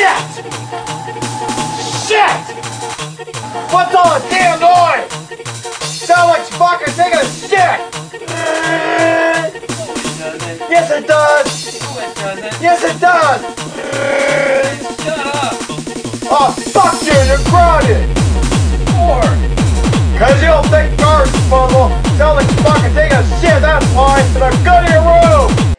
Shit! Shit! What's all the damn noise? Sound like you fucking taking a shit! Yes it does! No, it doesn't. Yes it does! Shut up. Oh fuck you, you're grounded! Or. Cause you don't think cars are fumble. Sound like you fucking taking a shit, that's why! And I'm good in your room!